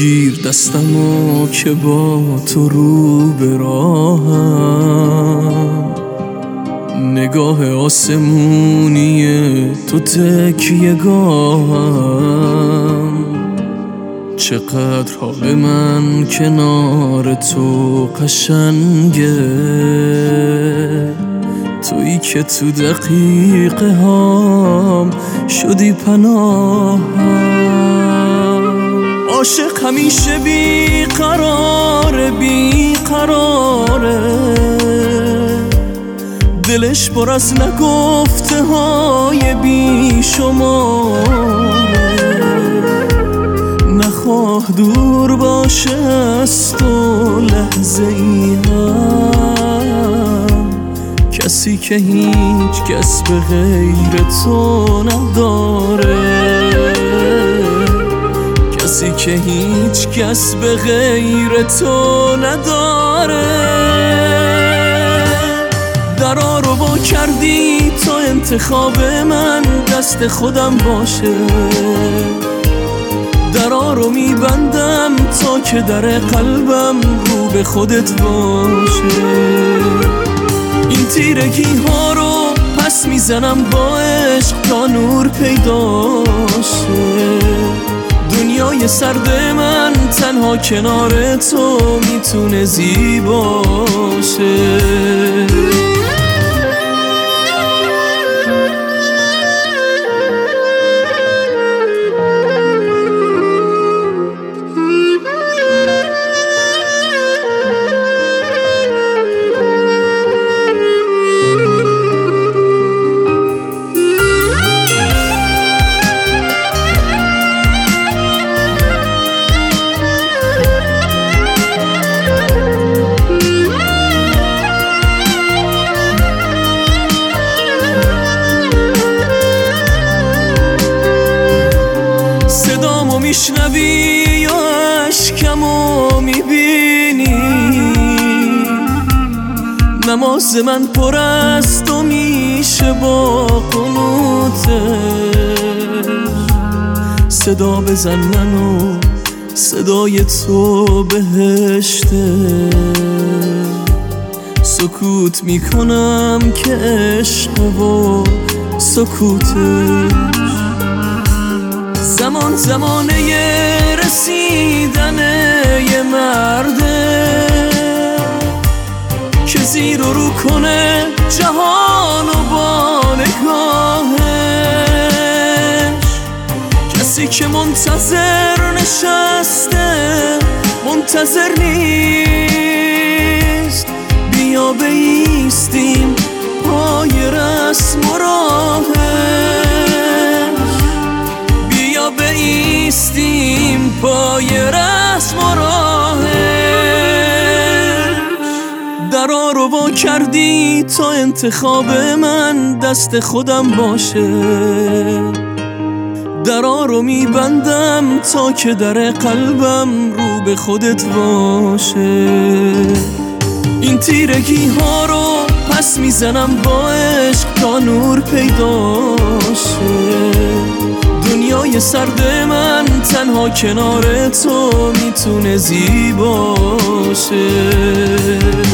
بگیر دستمو که با تو رو به راهم، نگاه آسمونی تو تکیه گاهم. چقدر حال من کنار تو قشنگه، تویی که تو دقیقه هام شدی پناهم. عاشق همیشه بی قراره، بی قراره، دلش پر از نگفته های بی شماره. نخواه دور باشه از تو لحظه ای هم، کسی که هیچ کس به غیر تو نداره، کسی که هیچ کس به غیر تو نداره. درا رو با کردی تا انتخاب من دست خودم باشه، درا رو میبندم تا که در قلبم رو به خودت باشه. این تیرگی ها رو پس میزنم با عشق تا نور پیدا شه. دنیای سرد من تنها کنار تو میتونه زیبا شه. صدامو میشنوی یا اشکمو میبینی، نماز من پر از تو میشه با قنوتش. صدا بزن منو صدای تو بهشته، سکوت میکنم که عشق و سکوتش. زمان زمانه رسیدن یه مرده که زیر و رو کنه جهان و با نگاهش. کسی که منتظر نشسته منتظر نیست، بیا بایستیم پای رسم و بایستیم پای رسم و راهش. درا رو وا کردی تا انتخاب من دست خودم باشه، درا رو میبندم تا که در قلبم رو به خودت باشه. این تیرگی ها رو پس میزنم با عشق تا نور پیدا شه. دنیای سرد من تنها کنار تو میتونه زیبا شه.